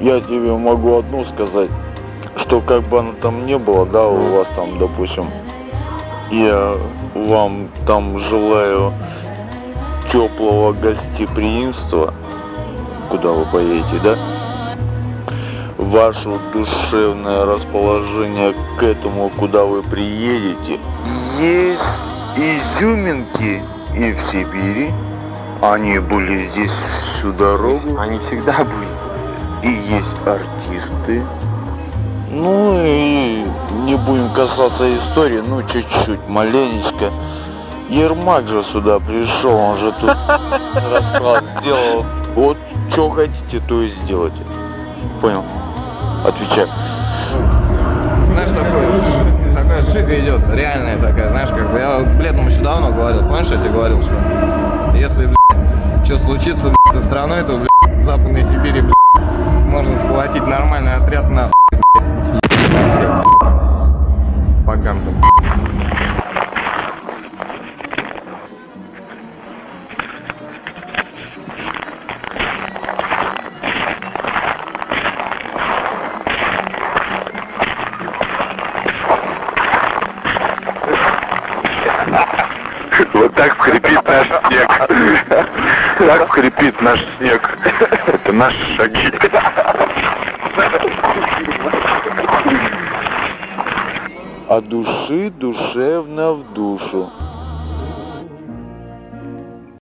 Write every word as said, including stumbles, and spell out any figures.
я тебе могу одну сказать, что как бы оно там ни было, да, у вас там, допустим, я вам там желаю теплого гостеприимства, куда вы поедете, да? Ваше душевное расположение к этому, куда вы приедете. Есть изюминки и в Сибири. Они были здесь всю дорогу. Они всегда были. И есть артисты. Ну и не будем касаться истории, ну чуть-чуть, маленечко. Ермак же сюда пришел, он же тут расклад сделал. Вот что хотите, то и сделайте. Понял? Отвечай. Знаешь, такое, такая шика идет, реальная такая, знаешь, как бы я Бледному еще давно говорил, помнишь, я тебе говорил, что если, блядь, что случится, блядь, со страной, то, блядь, в Западной Сибири, блядь, можно сплотить нормальный отряд, нахуй, блядь, всех поганцев. Вот так скрипит наш снег. Так скрипит наш снег. Это наши шаги. От души душевно в душу.